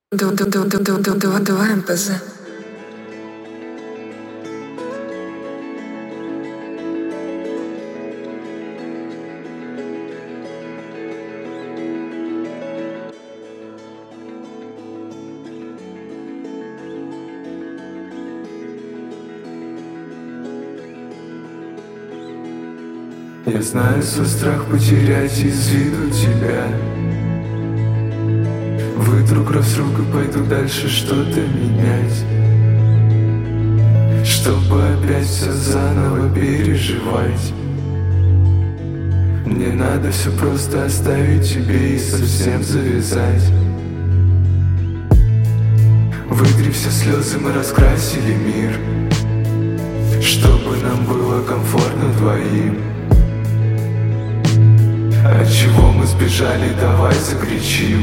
Два МПЗ. Я знаю свой страх потерять из виду тебя. Вытру кровь с рук и пойду дальше что-то менять, чтобы опять все заново переживать. Мне надо все просто оставить тебе и совсем завязать. Вытри все слезы, мы раскрасили мир, чтобы нам было комфортно двоим. От чего мы сбежали, давай закричим.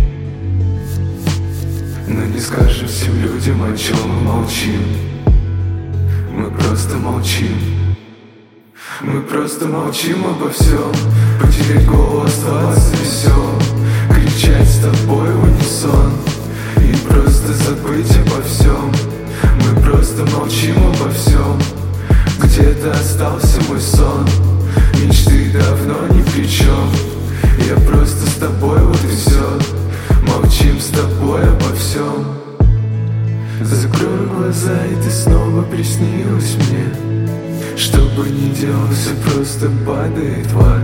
Но не скажем всем людям, о чем мы молчим. Мы просто молчим. Мы просто молчим обо всем. Потерять голову, оставаться веселым, кричать с тобой в унисон и просто забыть обо всем. Мы просто молчим обо всем. Где-то остался мой сон, мечты давно ни при чем. Я просто с тобой, вот и все. Молчим с тобой обо всем. Закрою глаза, и ты снова приснилась мне. Что бы ни делал, все просто падает в ад.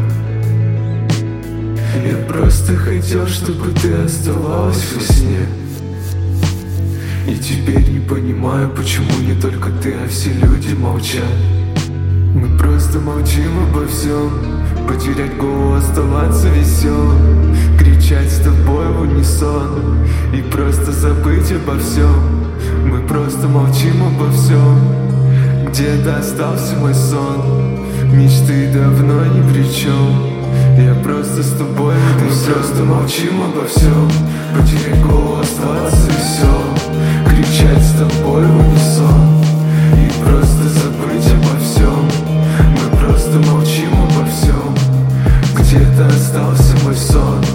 Я просто хотел, чтобы ты оставалась во сне. И теперь не понимаю, почему не только ты, а все люди молчат. Мы просто молчим обо всем. Потерять голову, оставаться веселым, кричать с тобой в унисон и просто забыть обо всем. Мы просто молчим обо всем. Где-то остался мой сон, мечты давно ни при чем. Я просто с тобой, мы просто молчим обо всем. Потерять голову, оставаться веселым, кричать с тобой в унисон и просто забыть обо всем. Мы просто молчим обо всем. Где-то остался мой сон,